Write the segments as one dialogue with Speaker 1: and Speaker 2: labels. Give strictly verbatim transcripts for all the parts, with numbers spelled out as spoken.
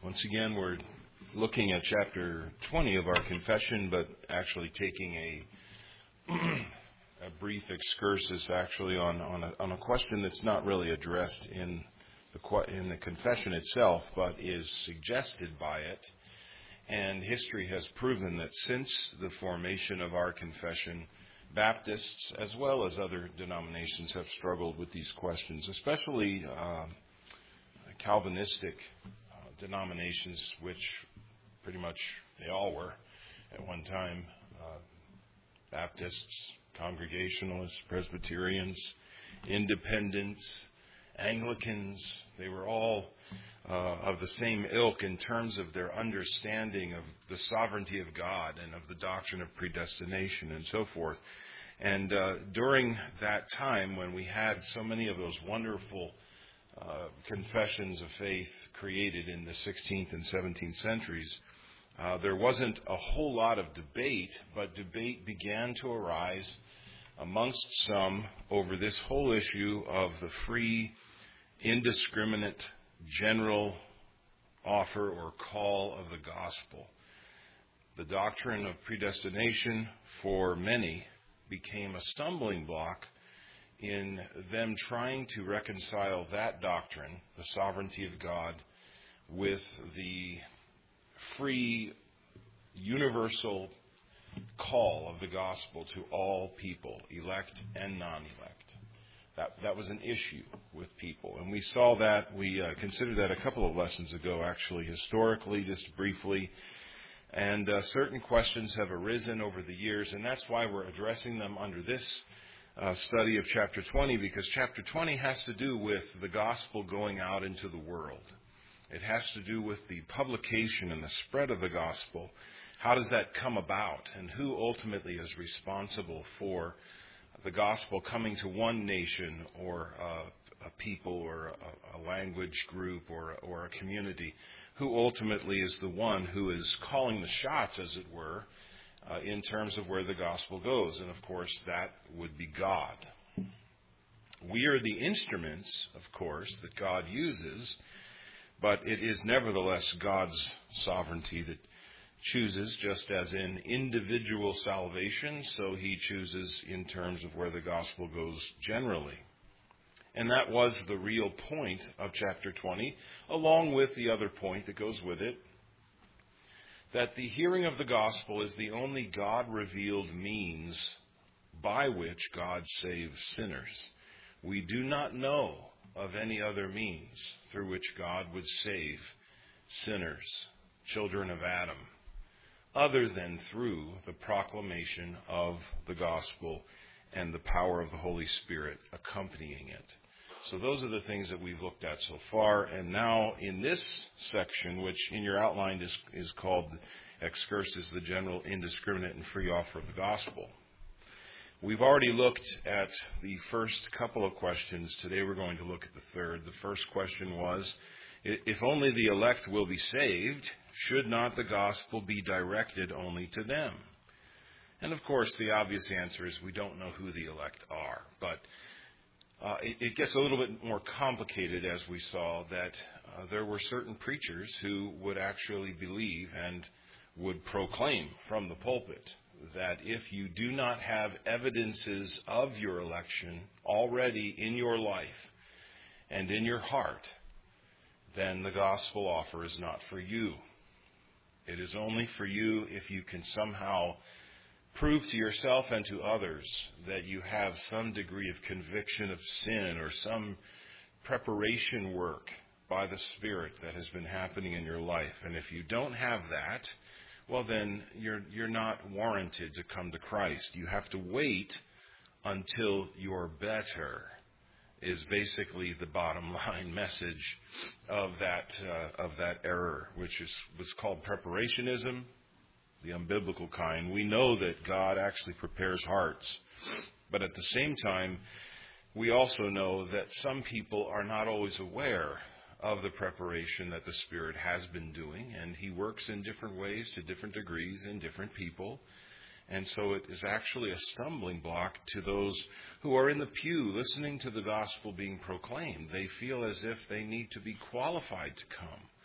Speaker 1: Once again, we're looking at chapter twenty of our confession, but actually taking a a brief excursus actually on on a, on a question that's not really addressed in the in the confession itself, but is suggested by it. And history has proven that since the formation of our confession, Baptists as well as other denominations have struggled with these questions, especially uh, Calvinistic uh, denominations, which pretty much they all were at one time. Uh, Baptists, Congregationalists, Presbyterians, Independents, Anglicans, they were all uh, of the same ilk in terms of their understanding of the sovereignty of God and of the doctrine of predestination and so forth. And uh, during that time when we had so many of those wonderful uh, confessions of faith created in the sixteenth and seventeenth centuries, uh, there wasn't a whole lot of debate, but debate began to arise amongst some over this whole issue of the free, indiscriminate, general offer or call of the gospel. The doctrine of predestination for many became a stumbling block in them trying to reconcile that doctrine, the sovereignty of God, with the free, universal call of the gospel to all people, elect and non-elect. That, that was an issue with people. And we saw that, we uh, considered that a couple of lessons ago, actually, historically, just briefly. And uh, certain questions have arisen over the years, and that's why we're addressing them under this uh, study of chapter twenty, because chapter twenty has to do with the gospel going out into the world. It has to do with the publication and the spread of the gospel. How does that come about, and who ultimately is responsible for the gospel coming to one nation or uh, a people or a, a language group or, or a community? Who ultimately is the one who is calling the shots, as it were, uh, in terms of where the gospel goes? And of course, that would be God. We are the instruments, of course, that God uses, but it is nevertheless God's sovereignty that chooses, just as in individual salvation, so he chooses in terms of where the gospel goes generally. And that was the real point of chapter twenty, along with the other point that goes with it, that the hearing of the gospel is the only God-revealed means by which God saves sinners. We do not know of any other means through which God would save sinners, children of Adam, other than through the proclamation of the gospel and the power of the Holy Spirit accompanying it. So those are the things that we've looked at so far. And now in this section, which in your outline is, is called Excursus, the general, indiscriminate, and free offer of the gospel. We've already looked at the first couple of questions. Today we're going to look at the third. The first question was, if only the elect will be saved, should not the gospel be directed only to them? And of course, the obvious answer is we don't know who the elect are. But uh, it, it gets a little bit more complicated, as we saw, that uh, there were certain preachers who would actually believe and would proclaim from the pulpit that if you do not have evidences of your election already in your life and in your heart, then the gospel offer is not for you. It is only for you if you can somehow prove to yourself and to others that you have some degree of conviction of sin or some preparation work by the Spirit that has been happening in your life. And if you don't have that, well then you're you're not warranted to come to Christ. You have to wait until you're better, is basically the bottom line message of that uh, of that error, which is was called preparationism, the unbiblical kind. We know that God actually prepares hearts, but at the same time, we also know that some people are not always aware of the preparation that the Spirit has been doing, and he works in different ways to different degrees in different people. And so it is actually a stumbling block to those who are in the pew listening to the gospel being proclaimed. They feel as if they need to be qualified to come.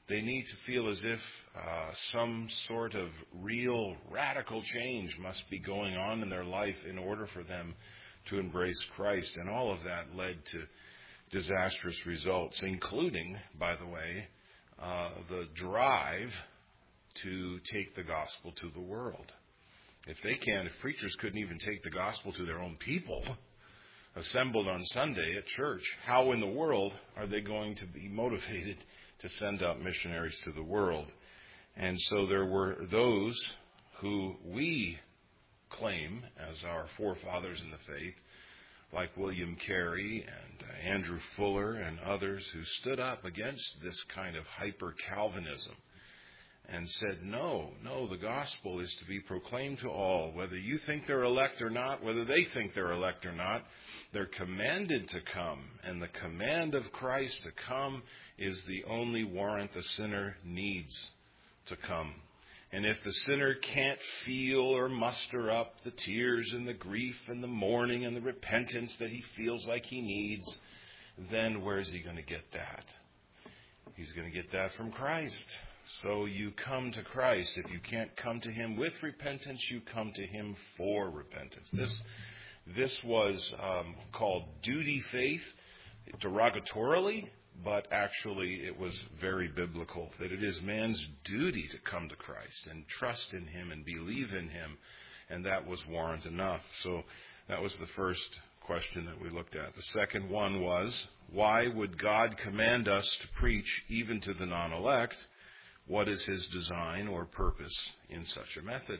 Speaker 1: They need to feel as if uh, some sort of real radical change must be going on in their life in order for them to embrace Christ. And all of that led to disastrous results, including, by the way, uh, the drive to take the gospel to the world. If they can't, if preachers couldn't even take the gospel to their own people assembled on Sunday at church, how in the world are they going to be motivated to send out missionaries to the world? And so there were those who we claim as our forefathers in the faith, like William Carey and uh, Andrew Fuller and others, who stood up against this kind of hyper-Calvinism and said, no, no, the gospel is to be proclaimed to all, whether you think they're elect or not, whether they think they're elect or not. They're commanded to come, and the command of Christ to come is the only warrant the sinner needs to come. And if the sinner can't feel or muster up the tears and the grief and the mourning and the repentance that he feels like he needs, then where's he going to get that? He's going to get that from Christ. So you come to Christ. If you can't come to him with repentance, you come to him for repentance. This, this was um, called duty faith, derogatorily, but actually it was very biblical, that it is man's duty to come to Christ and trust in him and believe in him, and that was warrant enough. So that was the first question that we looked at. The second one was, why would God command us to preach even to the non-elect? What is his design or purpose in such a method?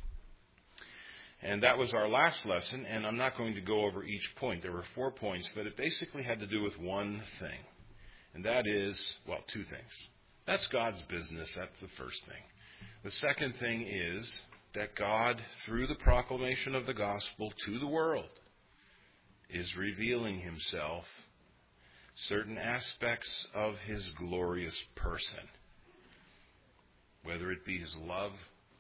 Speaker 1: And that was our last lesson, and I'm not going to go over each point. There were four points, but it basically had to do with one thing. And that is, well, two things. That's God's business. That's the first thing. The second thing is that God, through the proclamation of the gospel to the world, is revealing himself, certain aspects of his glorious person. Whether it be his love,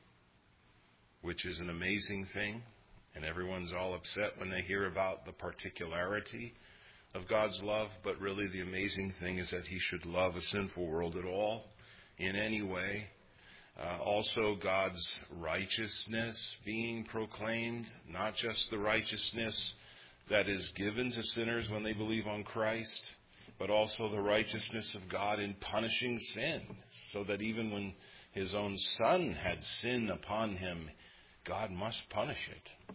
Speaker 1: which is an amazing thing, and everyone's all upset when they hear about the particularity of God's love, but really the amazing thing is that he should love a sinful world at all, in any way. Uh, also, God's righteousness being proclaimed, not just the righteousness that is given to sinners when they believe on Christ, but also the righteousness of God in punishing sin, so that even when his own Son had sin upon him, God must punish it.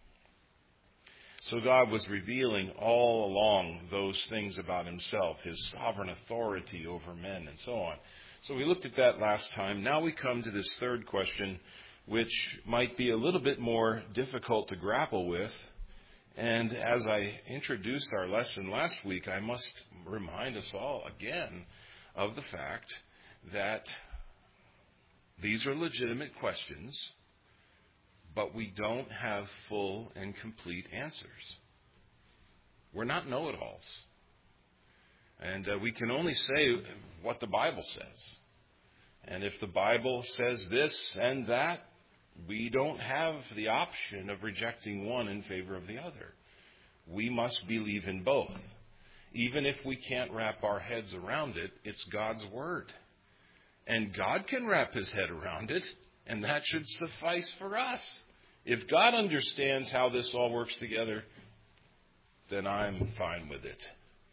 Speaker 1: So God was revealing all along those things about himself, his sovereign authority over men and so on. So we looked at that last time. Now we come to this third question, which might be a little bit more difficult to grapple with. And as I introduced our lesson last week, I must remind us all again of the fact that these are legitimate questions, but we don't have full and complete answers. We're not know-it-alls. And uh, we can only say what the Bible says. And if the Bible says this and that, we don't have the option of rejecting one in favor of the other. We must believe in both. Even if we can't wrap our heads around it, it's God's Word. And God can wrap his head around it, and that should suffice for us. If God understands how this all works together, then I'm fine with it.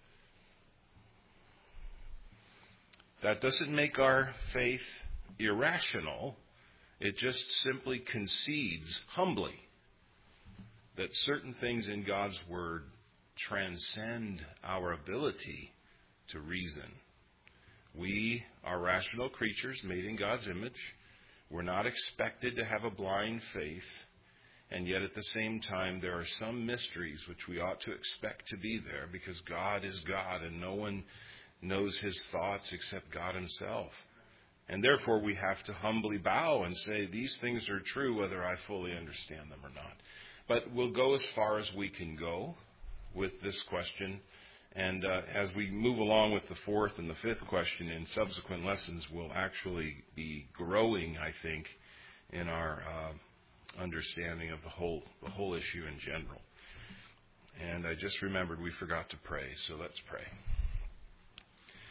Speaker 1: That doesn't make our faith irrational. It just simply concedes humbly that certain things in God's Word transcend our ability to reason. We are rational creatures made in God's image. We're not expected to have a blind faith. And yet at the same time, there are some mysteries which we ought to expect to be there, because God is God and no one knows his thoughts except God himself. And therefore we have to humbly bow and say, these things are true whether I fully understand them or not. But we'll go as far as we can go with this question. And uh, as we move along with the fourth and the fifth question in subsequent lessons, we'll actually be growing, I think, in our uh, understanding of the whole the whole issue in general. And I just remembered we forgot to pray, so let's pray.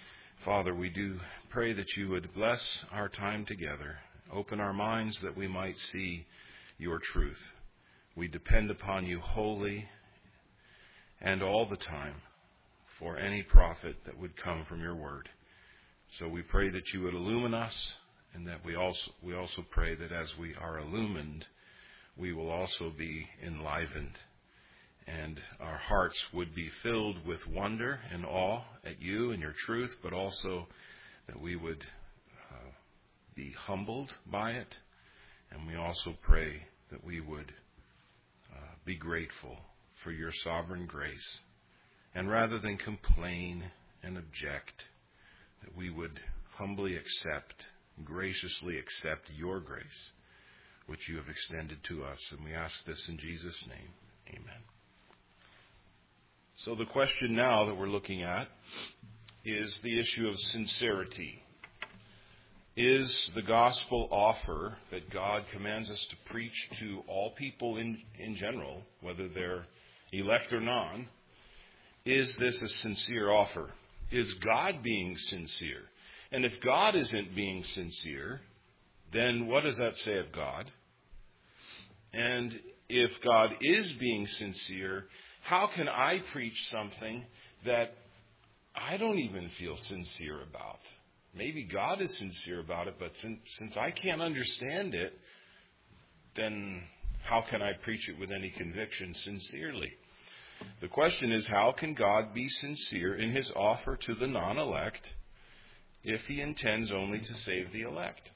Speaker 1: Father, we do pray that you would bless our time together. Open our minds that we might see your truth. We depend upon you wholly and all the time for any profit that would come from your word. So we pray that you would illumine us, and that we also we also pray that as we are illumined, we will also be enlivened, and our hearts would be filled with wonder and awe at you and your truth, but also that we would uh, be humbled by it. And we also pray that we would uh, be grateful for your sovereign grace. And rather than complain and object, that we would humbly accept, graciously accept your grace, which you have extended to us. And we ask this in Jesus' name. Amen. So the question now that we're looking at is the issue of sincerity. Is the gospel offer that God commands us to preach to all people in, in general, whether they're elect or non, is this a sincere offer? Is God being sincere? And if God isn't being sincere, then what does that say of God? And if God is being sincere, how can I preach something that I don't even feel sincere about? Maybe God is sincere about it, but since, since I can't understand it, then how can I preach it with any conviction sincerely? The question is, how can God be sincere in his offer to the non-elect if he intends only to save the elect?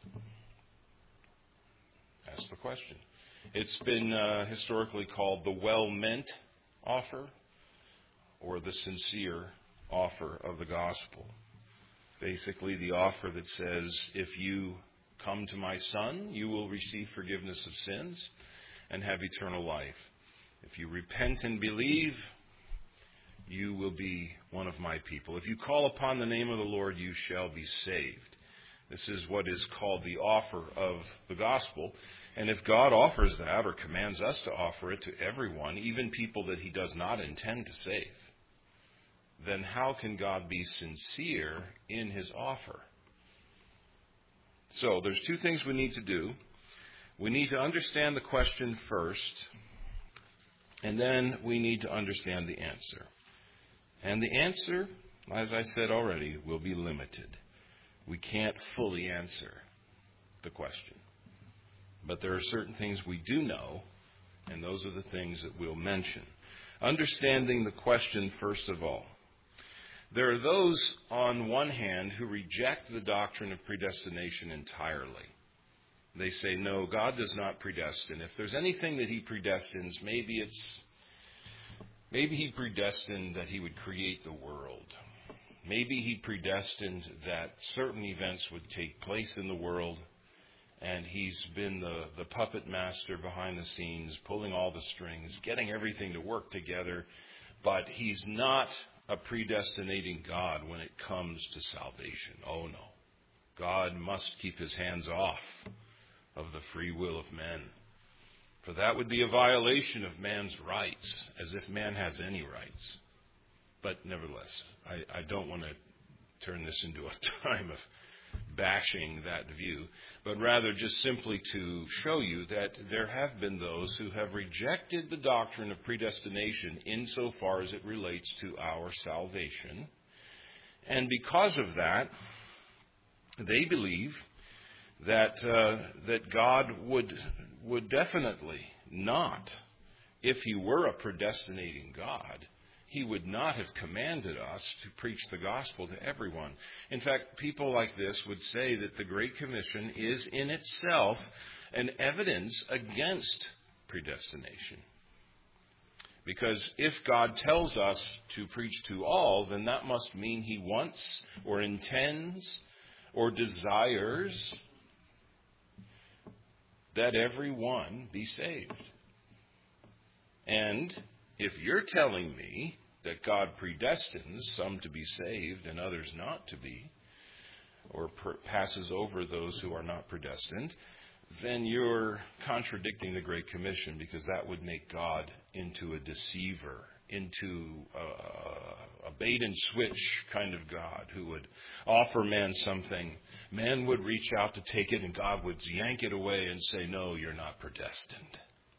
Speaker 1: That's the question. It's been uh, historically called the well-meant offer, or the sincere offer of the gospel. Basically, the offer that says, if you come to my Son, you will receive forgiveness of sins and have eternal life. If you repent and believe, you will be one of my people. If you call upon the name of the Lord, you shall be saved. This is what is called the offer of the gospel. And if God offers that, or commands us to offer it to everyone, even people that he does not intend to save, then how can God be sincere in his offer? So there's two things we need to do. We need to understand the question first, and then we need to understand the answer. And the answer, as I said already, will be limited. We can't fully answer the question. But there are certain things we do know, and those are the things that we'll mention. Understanding the question first of all. There are those, on one hand, who reject the doctrine of predestination entirely. They say, no, God does not predestine. If there's anything that he predestines, maybe it's, maybe he predestined that he would create the world. Maybe he predestined that certain events would take place in the world, and he's been the, the puppet master behind the scenes, pulling all the strings, getting everything to work together, but he's not a predestinating God when it comes to salvation. Oh no. God must keep his hands off of the free will of men, for that would be a violation of man's rights, as if man has any rights. But nevertheless, I, I don't want to turn this into a time of bashing that view, but rather just simply to show you that there have been those who have rejected the doctrine of predestination insofar as it relates to our salvation. And because of that, they believe that uh, that God would would definitely not, if he were a predestinating God, he would not have commanded us to preach the gospel to everyone. In fact, people like this would say that the Great Commission is in itself an evidence against predestination. Because if God tells us to preach to all, then that must mean he wants or intends or desires that everyone be saved. And if you're telling me that God predestines some to be saved and others not to be, or per- passes over those who are not predestined, then you're contradicting the Great Commission, because that would make God into a deceiver into a, a bait and switch kind of God who would offer man something. Man would reach out to take it, and God would yank it away and say, no, you're not predestined.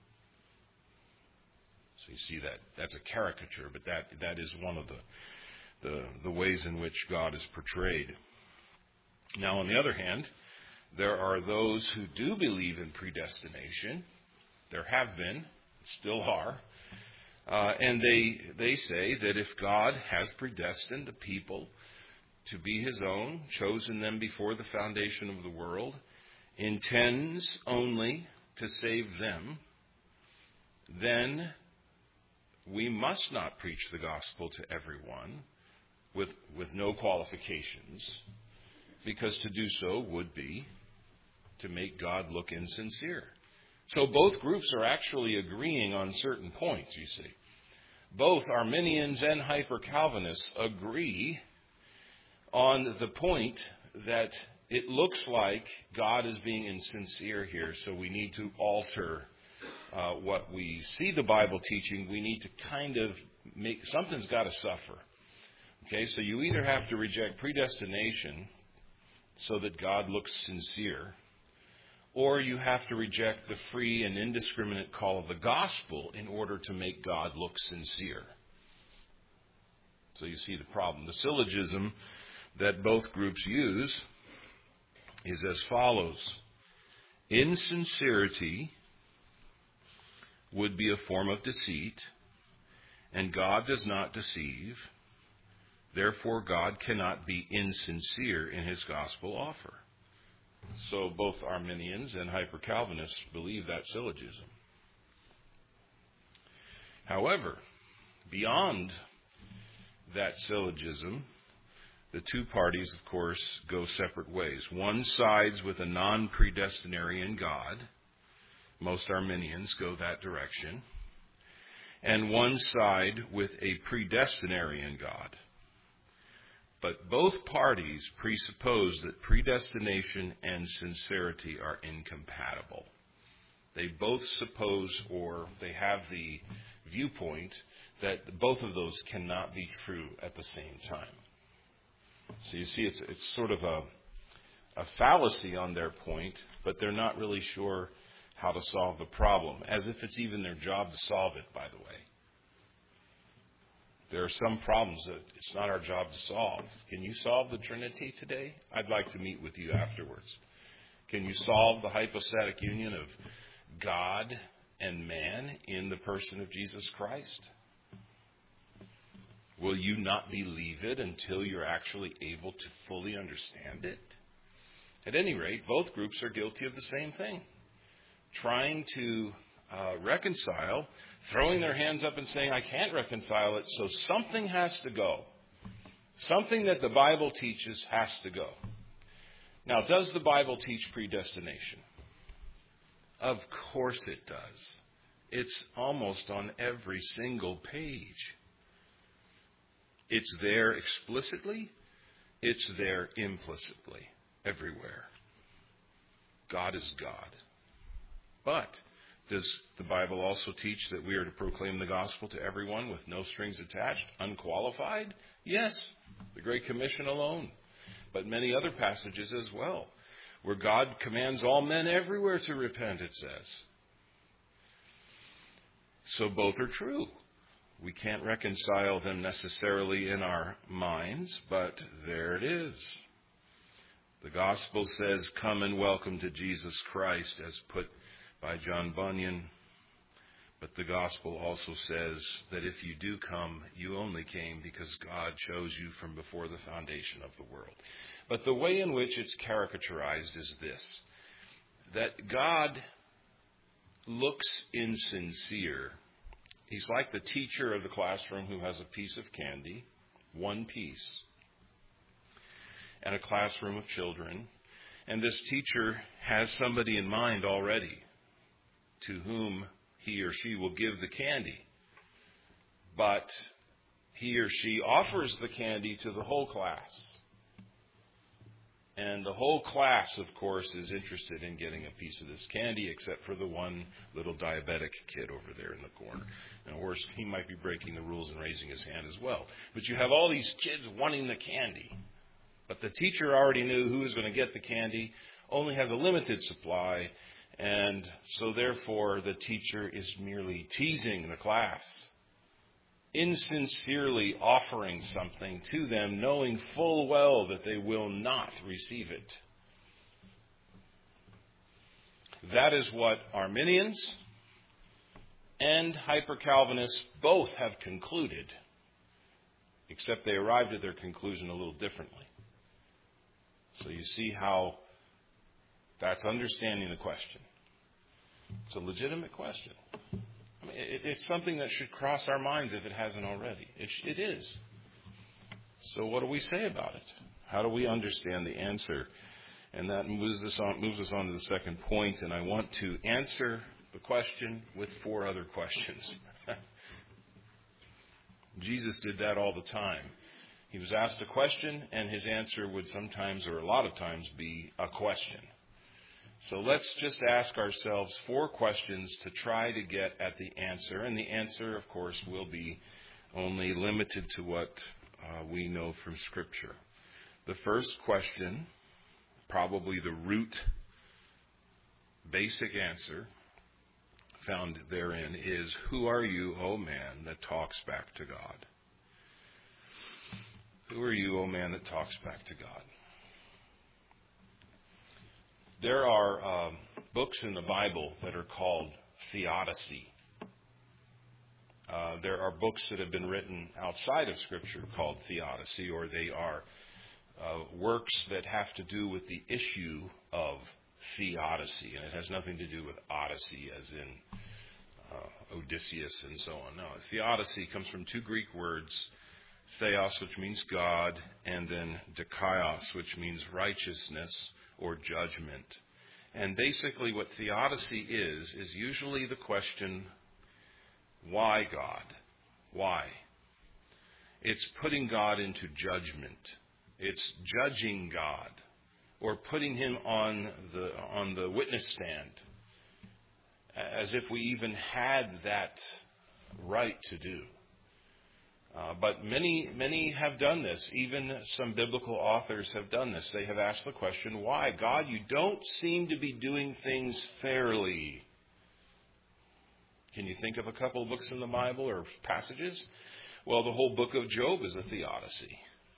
Speaker 1: So you see that that's a caricature, but that that is one of the, the the ways in which God is portrayed. Now, on the other hand, there are those who do believe in predestination. There have been, still are. Uh, and they they say that if God has predestined the people to be his own, chosen them before the foundation of the world, intends only to save them, then we must not preach the gospel to everyone with with no qualifications, because to do so would be to make God look insincere. So both groups are actually agreeing on certain points, you see. Both Arminians and Hyper-Calvinists agree on the point that it looks like God is being insincere here, so we need to alter uh, what we see the Bible teaching. We need to kind of make, something's got to suffer. Okay, so you either have to reject predestination so that God looks sincere, or you have to reject the free and indiscriminate call of the gospel in order to make God look sincere. So you see the problem. The syllogism that both groups use is as follows. Insincerity would be a form of deceit, and God does not deceive. Therefore, God cannot be insincere in his gospel offer. So both Arminians and Hyper-Calvinists believe that syllogism. However, beyond that syllogism, the two parties, of course, go separate ways. One sides with a non-predestinarian God. Most Arminians go that direction. And one side with a predestinarian God. But both parties presuppose that predestination and sincerity are incompatible. They both suppose, or they have the viewpoint, that both of those cannot be true at the same time. So you see, it's, it's sort of a, a fallacy on their point, but they're not really sure how to solve the problem, as if it's even their job to solve it, by the way. There are some problems that it's not our job to solve. Can you solve the Trinity today? I'd like to meet with you afterwards. Can you solve the hypostatic union of God and man in the person of Jesus Christ? Will you not believe it until you're actually able to fully understand it? At any rate, both groups are guilty of the same thing. Trying to uh, reconcile, throwing their hands up and saying, I can't reconcile it, so something has to go. Something that the Bible teaches has to go. Now, does the Bible teach predestination? Of course it does. It's almost on every single page. It's there explicitly. It's there implicitly. Everywhere. God is God. But does the Bible also teach that we are to proclaim the gospel to everyone with no strings attached, unqualified? Yes, the Great Commission alone. But many other passages as well, where God commands all men everywhere to repent, it says. So both are true. We can't reconcile them necessarily in our minds, but there it is. The gospel says, come and welcome to Jesus Christ, as put by John Bunyan. But the gospel also says that if you do come, you only came because God chose you from before the foundation of the world. But the way in which it's caricaturized is this, that God looks insincere. He's like the teacher of the classroom who has a piece of candy, one piece, and a classroom of children. And this teacher has somebody in mind already to whom he or she will give the candy. But he or she offers the candy to the whole class. And the whole class, of course, is interested in getting a piece of this candy, except for the one little diabetic kid over there in the corner. And of course, he might be breaking the rules and raising his hand as well. But you have all these kids wanting the candy. But the teacher already knew who was going to get the candy, only has a limited supply, and so therefore the teacher is merely teasing the class, insincerely offering something to them, knowing full well that they will not receive it. That is what Arminians and Hyper-Calvinists both have concluded, except they arrived at their conclusion a little differently. So you see how that's understanding the question. It's a legitimate question. I mean, it, it's something that should cross our minds if it hasn't already. It, it is. So what do we say about it? How do we understand the answer? And that moves us on, moves us on to the second point, and I want to answer the question with four other questions. Jesus did that all the time. He was asked a question, and his answer would sometimes, or a lot of times, be a question. So let's just ask ourselves four questions to try to get at the answer. And the answer, of course, will be only limited to what uh, we know from Scripture. The first question, probably the root, basic answer found therein is, who are you, O man, that talks back to God? Who are you, O man, that talks back to God? There are um, books in the Bible that are called theodicy. Uh, there are books that have been written outside of Scripture called theodicy, or they are uh, works that have to do with the issue of theodicy. And it has nothing to do with Odyssey, as in uh, Odysseus and so on. No, theodicy comes from two Greek words, theos, which means God, and then dikaios, which means righteousness or judgment. And basically what theodicy is, is usually the question, why God? Why? It's putting God into judgment. It's judging God, or putting him on the on the witness stand, as if we even had that right to do. Uh, but many, many have done this. Even some biblical authors have done this. They have asked the question, why? God, you don't seem to be doing things fairly. Can you think of a couple of books in the Bible or passages? Well, the whole book of Job is a theodicy.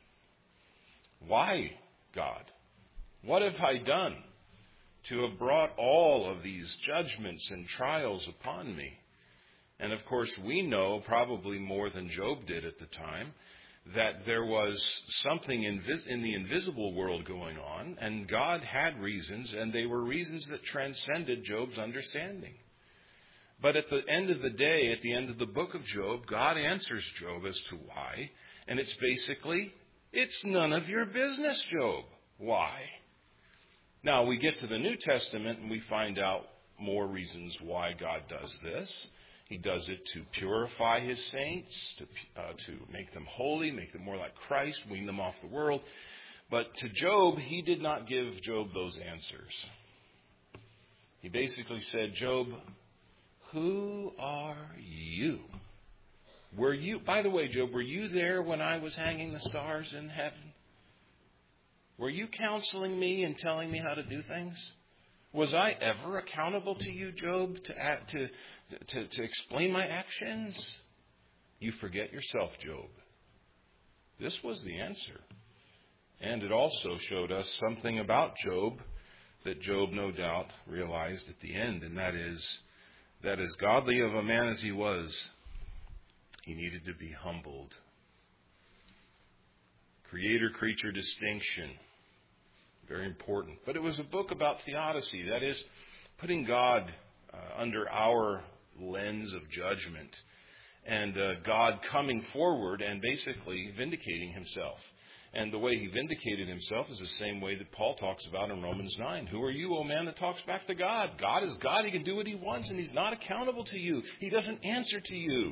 Speaker 1: Why, God? What have I done to have brought all of these judgments and trials upon me? And of course, we know, probably more than Job did at the time, that there was something invis- in the invisible world going on, and God had reasons, and they were reasons that transcended Job's understanding. But at the end of the day, at the end of the book of Job, God answers Job as to why, and it's basically, it's none of your business, Job. Why? Now, we get to the New Testament, and we find out more reasons why God does this. He does it to purify his saints, to uh, to make them holy, make them more like Christ, wean them off the world. But to Job, he did not give Job those answers. He basically said, Job, who are you? Were you, by the way, Job, were you there when I was hanging the stars in heaven? Were you counseling me and telling me how to do things? Was I ever accountable to you, Job, to act, to, to, to explain my actions? You forget yourself, Job. This was the answer. And it also showed us something about Job that Job no doubt realized at the end, and that is that as godly of a man as he was, he needed to be humbled. Creator-creature distinction. Very important. But it was a book about theodicy. That is, putting God uh, under our lens of judgment. And uh, God coming forward and basically vindicating himself. And the way he vindicated himself is the same way that Paul talks about in Romans nine. Who are you, O man, that talks back to God? God is God. He can do what he wants, and he's not accountable to you. He doesn't answer to you.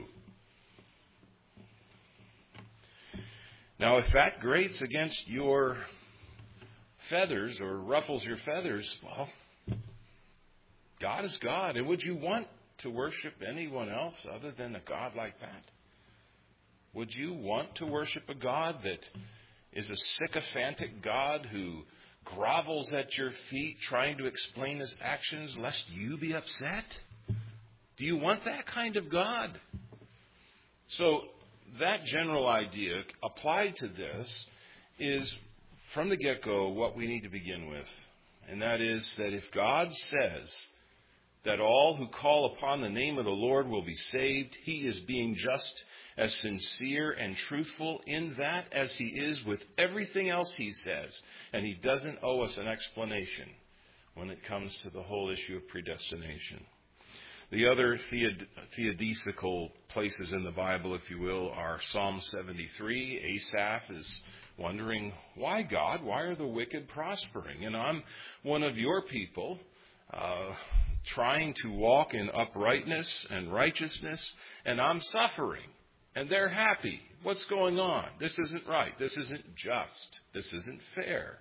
Speaker 1: Now, if that grates against your feathers or ruffles your feathers, well, God is God. And would you want to worship anyone else other than a God like that? Would you want to worship a God that is a sycophantic God who grovels at your feet trying to explain his actions lest you be upset? Do you want that kind of God? So that general idea applied to this is from the get-go what we need to begin with. And that is that if God says that all who call upon the name of the Lord will be saved, he is being just as sincere and truthful in that as he is with everything else he says. And he doesn't owe us an explanation when it comes to the whole issue of predestination. The other theod- theodicical places in the Bible, if you will, are Psalm seventy-three. Asaph is wondering, why, God? Why are the wicked prospering? And I'm one of your people, uh, trying to walk in uprightness and righteousness, and I'm suffering. And they're happy. What's going on? This isn't right. This isn't just. This isn't fair.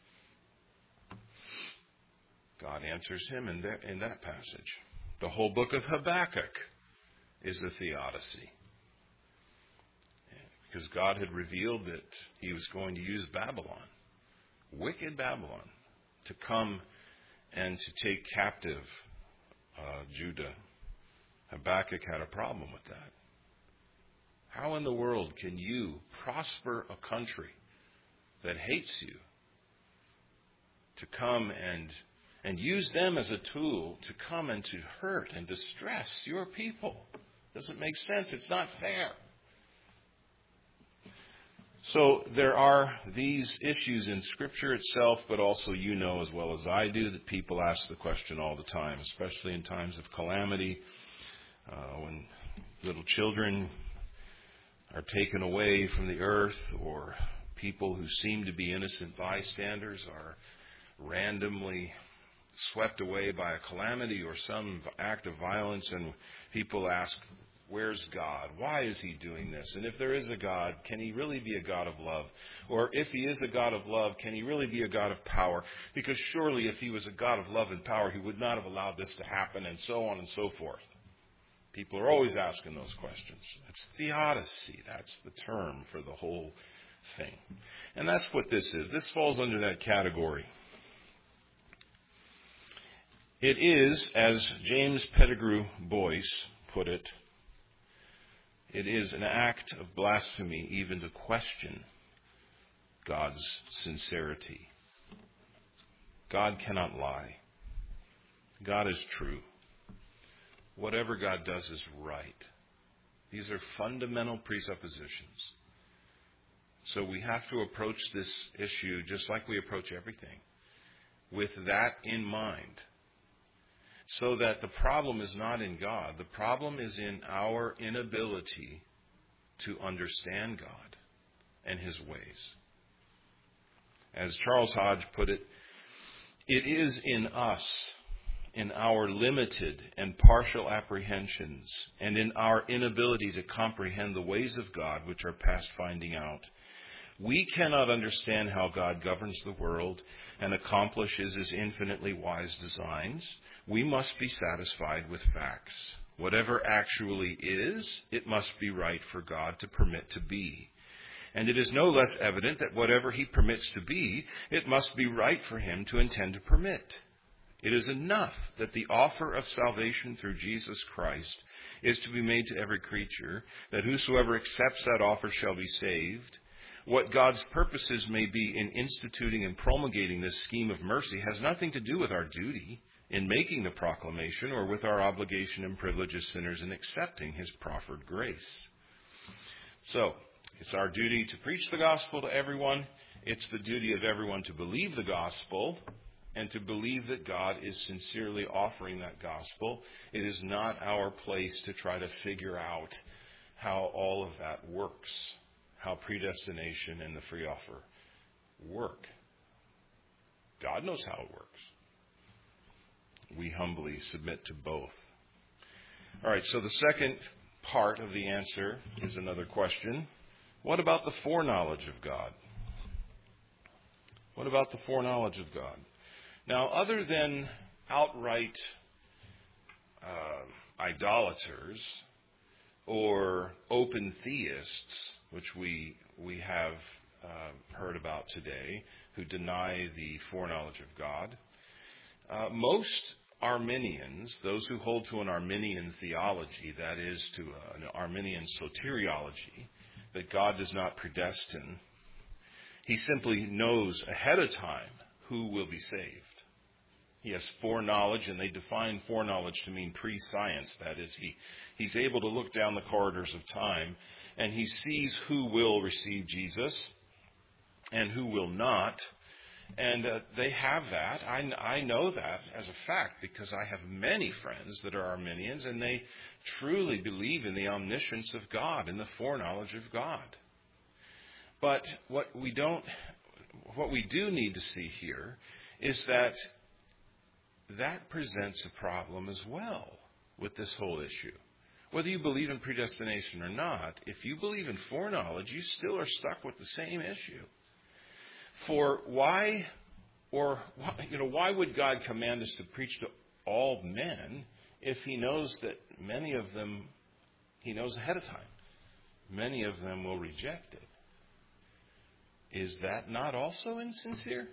Speaker 1: God answers him in that, in that passage. The whole book of Habakkuk is a theodicy. Because God had revealed that he was going to use Babylon, wicked Babylon, to come and to take captive uh, Judah. Habakkuk had a problem with that. How in the world can you prosper a country that hates you to come and and use them as a tool to come and to hurt and distress your people? Doesn't make sense. It's not fair. So there are these issues in Scripture itself, but also you know as well as I do that people ask the question all the time, especially in times of calamity, uh, when little children are taken away from the earth, or people who seem to be innocent bystanders are randomly swept away by a calamity or some act of violence, and people ask, where's God? Why is he doing this? And if there is a God, can he really be a God of love? Or if he is a God of love, can he really be a God of power? Because surely if he was a God of love and power, he would not have allowed this to happen, and so on and so forth. People are always asking those questions. It's theodicy. That's the term for the whole thing. And that's what this is. This falls under that category. It is, as James Pettigrew Boyce put it, it is an act of blasphemy even to question God's sincerity. God cannot lie. God is true. Whatever God does is right. These are fundamental presuppositions. So we have to approach this issue just like we approach everything, with that in mind. So that the problem is not in God. The problem is in our inability to understand God and his ways. As Charles Hodge put it, it is in us, in our limited and partial apprehensions, and in our inability to comprehend the ways of God which are past finding out. We cannot understand how God governs the world and accomplishes his infinitely wise designs. We must be satisfied with facts. Whatever actually is, it must be right for God to permit to be. And it is no less evident that whatever he permits to be, it must be right for him to intend to permit. It is enough that the offer of salvation through Jesus Christ is to be made to every creature, that whosoever accepts that offer shall be saved. What God's purposes may be in instituting and promulgating this scheme of mercy has nothing to do with our duty in making the proclamation or with our obligation and privilege as sinners in accepting his proffered grace. So, it's our duty to preach the gospel to everyone. It's the duty of everyone to believe the gospel and to believe that God is sincerely offering that gospel. It is not our place to try to figure out how all of that works, how predestination and the free offer work. God knows how it works. We humbly submit to both. All right, so the second part of the answer is another question. What about the foreknowledge of God? What about the foreknowledge of God? Now, other than outright uh, idolaters or open theists, which we we have uh, heard about today, who deny the foreknowledge of God, uh, most Arminians, those who hold to an Arminian theology, that is, to an Arminian soteriology, that God does not predestine, He simply knows ahead of time who will be saved. He has foreknowledge, and they define foreknowledge to mean pre-science. That is, he, he's able to look down the corridors of time, and he sees who will receive Jesus and who will not. And uh, they have that. I, I know that as a fact because I have many friends that are Arminians, and they truly believe in the omniscience of God and the foreknowledge of God. But what we don't, what we do need to see here is that that presents a problem as well with this whole issue. Whether you believe in predestination or not, if you believe in foreknowledge, you still are stuck with the same issue. For why, or you know, why would God command us to preach to all men if He knows that many of them, He knows ahead of time, many of them will reject it? Is that not also insincere?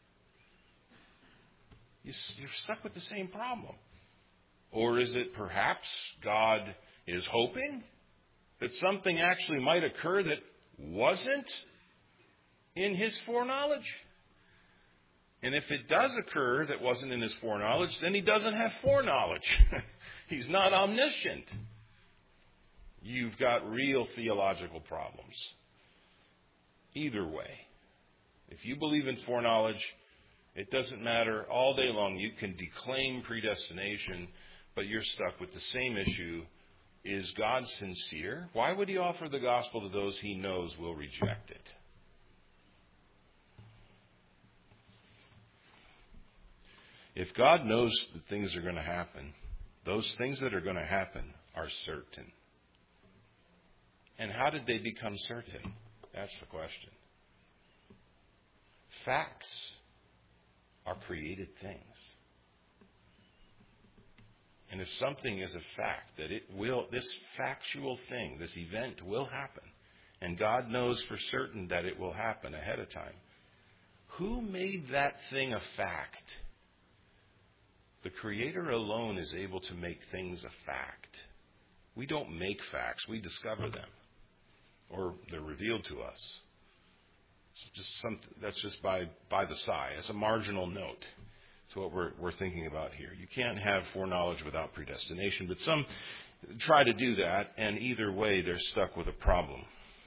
Speaker 1: You're stuck with the same problem. Or is it perhaps God is hoping that something actually might occur that wasn't in His foreknowledge? And if it does occur that wasn't in His foreknowledge, then He doesn't have foreknowledge. He's not omniscient. You've got real theological problems. Either way, if you believe in foreknowledge, it doesn't matter. All day long you can declaim predestination, but you're stuck with the same issue. Is God sincere? Why would He offer the gospel to those He knows will reject it? If God knows that things are going to happen, those things that are going to happen are certain. And how did they become certain? That's the question. Facts are created things. And if something is a fact, that it will, this factual thing, this event will happen, and God knows for certain that it will happen ahead of time, who made that thing a fact? The Creator alone is able to make things a fact. We don't make facts, we discover them. Or they're revealed to us. So just some, that's just by, by the side, as a marginal note to what we're, we're thinking about here. You can't have foreknowledge without predestination, but some try to do that, and either way they're stuck with a problem.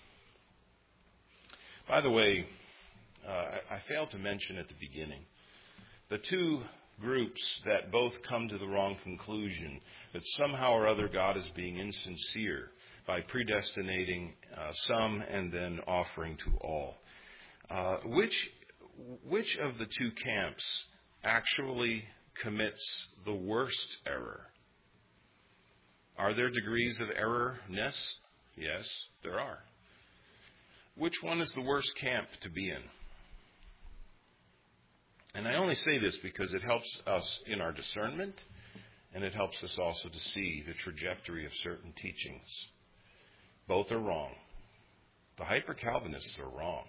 Speaker 1: By the way, uh, I, I failed to mention at the beginning, the two groups that both come to the wrong conclusion, that somehow or other God is being insincere by predestinating uh, some and then offering to all. Uh, which which of the two camps actually commits the worst error? Are there degrees of error-ness? Yes, there are. Which one is the worst camp to be in? And I only say this because it helps us in our discernment, and it helps us also to see the trajectory of certain teachings. Both are wrong. The hyper-Calvinists are wrong.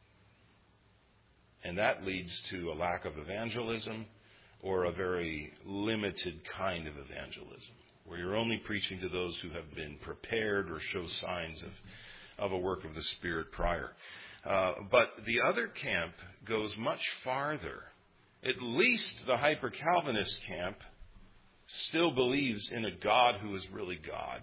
Speaker 1: And that leads to a lack of evangelism or a very limited kind of evangelism, where you're only preaching to those who have been prepared or show signs of, of a work of the Spirit prior. Uh, but the other camp goes much farther. At least the hyper-Calvinist camp still believes in a God who is really God.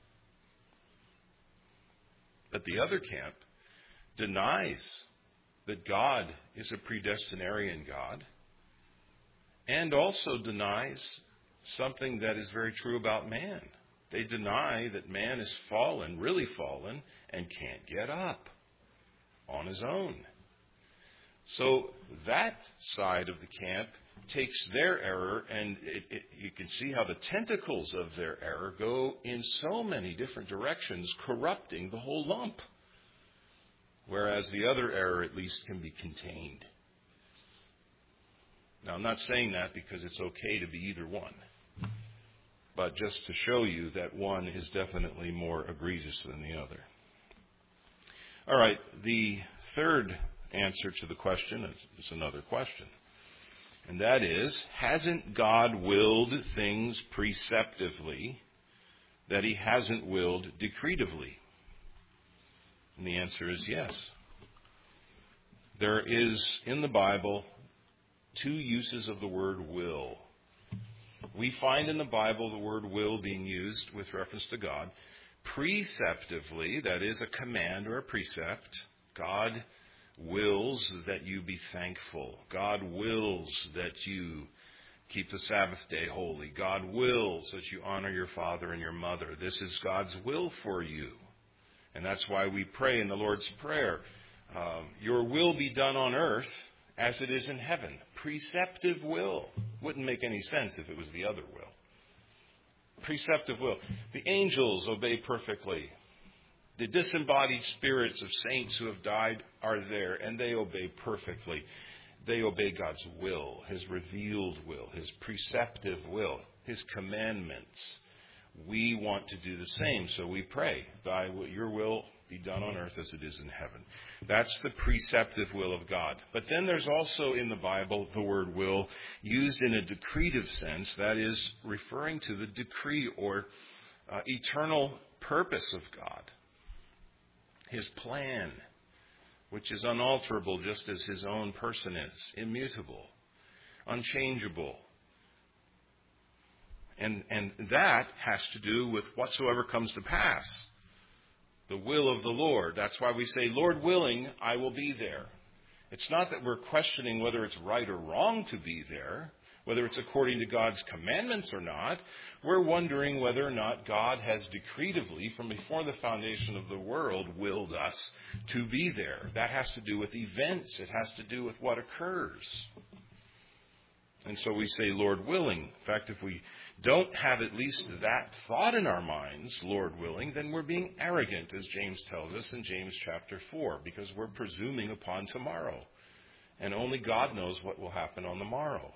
Speaker 1: But the other camp denies that God is a predestinarian God, and also denies something that is very true about man. They deny that man is fallen, really fallen, and can't get up on his own. So that side of the camp takes their error, and it, it, you can see how the tentacles of their error go in so many different directions, corrupting the whole lump. Whereas the other error at least can be contained Now, I'm not saying that because it's okay to be either one, but just to show you that one is definitely more egregious than the other. All right, the third answer to the question is another question. And that is, hasn't God willed things preceptively that he hasn't willed decretively? And the answer is yes. There is, in the Bible, two uses of the word will. We find in the Bible the word will being used with reference to God preceptively, that is a command or a precept. God wills that you be thankful. God wills that you keep the Sabbath day holy. God wills that you honor your father and your mother. This is God's will for you. And that's why we pray in the Lord's Prayer, um, your will be done on earth as it is in heaven. Preceptive will. Wouldn't make any sense if it was the other will. Preceptive will. The angels obey perfectly. The disembodied spirits of saints who have died are there, and they obey perfectly. They obey God's will, his revealed will, his preceptive will, his commandments. We want to do the same, so we pray, Thy will, your will be done on earth as it is in heaven. That's the preceptive will of God. But then there's also in the Bible the word will used in a decretive sense, that is referring to the decree or uh, eternal purpose of God. His plan, which is unalterable just as his own person is, immutable, unchangeable. And, and that has to do with whatsoever comes to pass. The will of the Lord. That's why we say, Lord willing, I will be there. It's not that we're questioning whether it's right or wrong to be there, whether it's according to God's commandments or not. We're wondering whether or not God has decretively, from before the foundation of the world, willed us to be there. That has to do with events. It has to do with what occurs. And so we say, Lord willing. In fact, if we don't have at least that thought in our minds, Lord willing, then we're being arrogant, as James tells us in James chapter four, because we're presuming upon tomorrow. And only God knows what will happen on the morrow.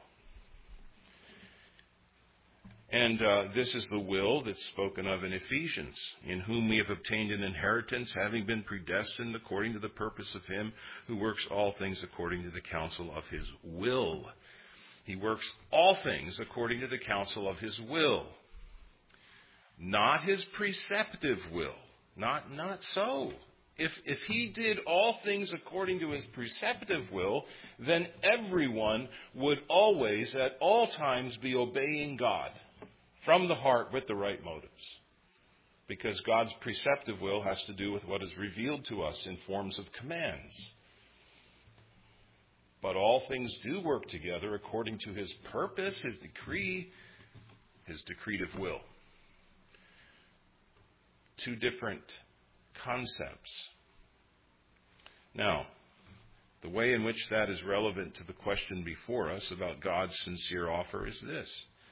Speaker 1: And uh, this is the will that's spoken of in Ephesians, in whom we have obtained an inheritance, having been predestined according to the purpose of him who works all things according to the counsel of his will. He works all things according to the counsel of his will. Not his preceptive will. Not, not so. If, if he did all things according to his preceptive will, then everyone would always, at all times, be obeying God from the heart with the right motives. Because God's preceptive will has to do with what is revealed to us in forms of commands. But all things do work together according to his purpose, his decree, his decretive will. Two different concepts. Now, the way in which that is relevant to the question before us about God's sincere offer is this.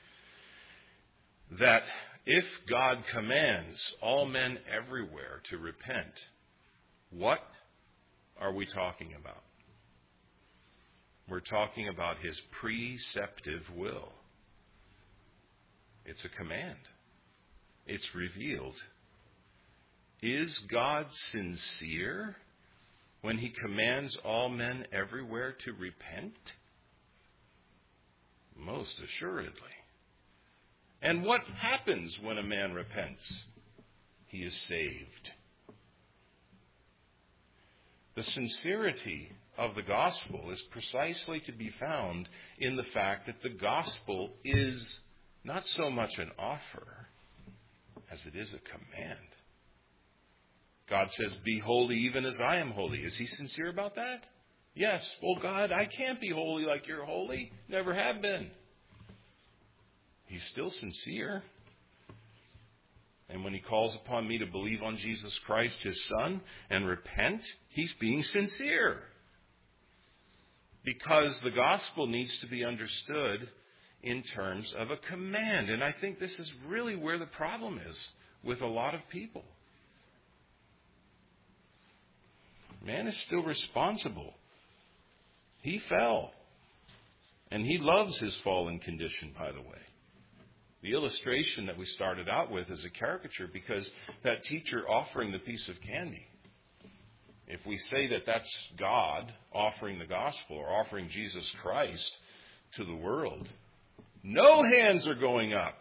Speaker 1: That if God commands all men everywhere to repent, what are we talking about? We're talking about his preceptive will. It's a command. It's revealed. Is God sincere when he commands all men everywhere to repent? Most assuredly. And what happens when a man repents? He is saved. The sincerity of the gospel is precisely to be found in the fact that the gospel is not so much an offer as it is a command. God says, be holy even as I am holy. Is he sincere about that? Yes. Well, God, I can't be holy like you're holy. Never have been. He's still sincere. And when he calls upon me to believe on Jesus Christ, his Son, and repent, he's being sincere. Because the gospel needs to be understood in terms of a command. And I think this is really where the problem is with a lot of people. Man is still responsible. He fell. And he loves his fallen condition, by the way. The illustration that we started out with is a caricature because that teacher offering the piece of candy, if we say that that's God offering the gospel or offering Jesus Christ to the world, no hands are going up.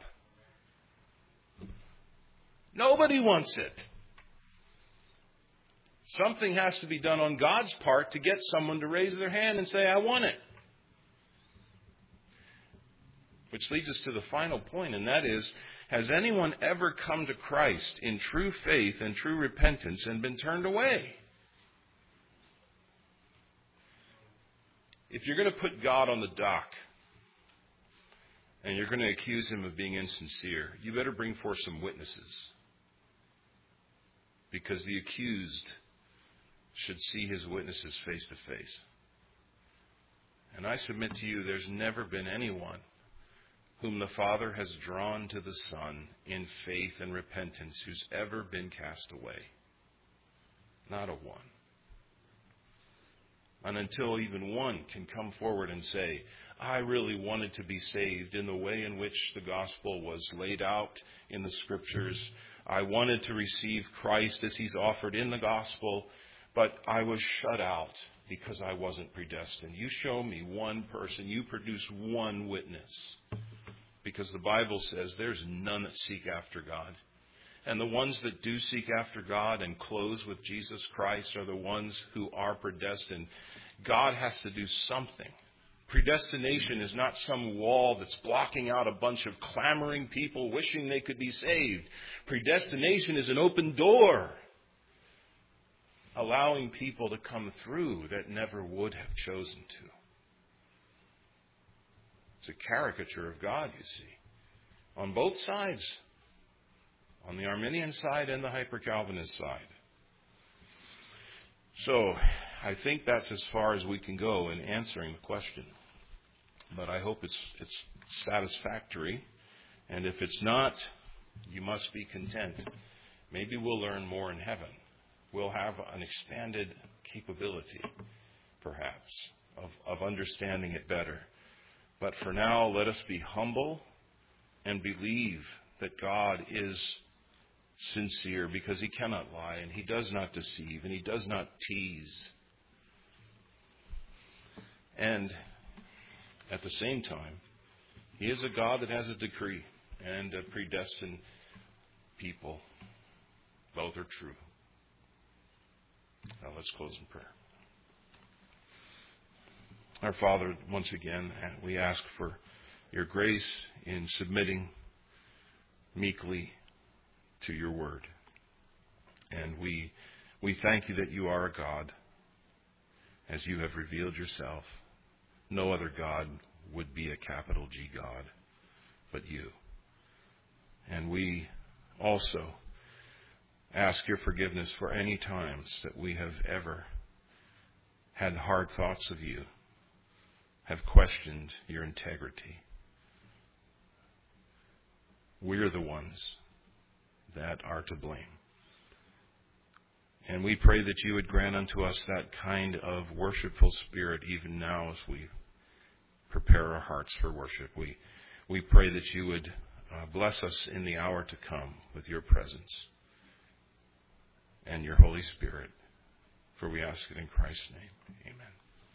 Speaker 1: Nobody wants it. Something has to be done on God's part to get someone to raise their hand and say, I want it. Which leads us to the final point, and that is, has anyone ever come to Christ in true faith and true repentance and been turned away? If you're going to put God on the dock and you're going to accuse him of being insincere, you better bring forth some witnesses. Because the accused should see his witnesses face to face. And I submit to you, there's never been anyone whom the Father has drawn to the Son in faith and repentance who's ever been cast away. Not a one. And until even one can come forward and say, I really wanted to be saved in the way in which the gospel was laid out in the Scriptures. I wanted to receive Christ as he's offered in the gospel, but I was shut out because I wasn't predestined. You show me one person, you produce one witness. Because the Bible says there's none that seek after God. And the ones that do seek after God and close with Jesus Christ are the ones who are predestined. God has to do something. Predestination is not some wall that's blocking out a bunch of clamoring people wishing they could be saved. Predestination is an open door, allowing people to come through that never would have chosen to. It's a caricature of God, you see, on both sides, on the Arminian side and the Hyper-Calvinist side. So, I think that's as far as we can go in answering the question. But I hope it's it's satisfactory. And if it's not, you must be content. Maybe we'll learn more in heaven. We'll have an expanded capability, perhaps, of, of understanding it better. But for now, let us be humble and believe that God is sincere because he cannot lie and he does not deceive and he does not tease. And at the same time, he is a God that has a decree and a predestined people. Both are true. Now let's close in prayer. Our Father, once again, we ask for your grace in submitting meekly to your word. And we we thank you that you are a God, as you have revealed yourself. No other God would be a capital G God, but you. And we also ask your forgiveness for any times that we have ever had hard thoughts of you, have questioned your integrity. We're the ones that are to blame. And we pray that you would grant unto us that kind of worshipful spirit even now as we prepare our hearts for worship. We we pray that you would uh, bless us in the hour to come with your presence and your Holy Spirit. For we ask it in Christ's name. Amen.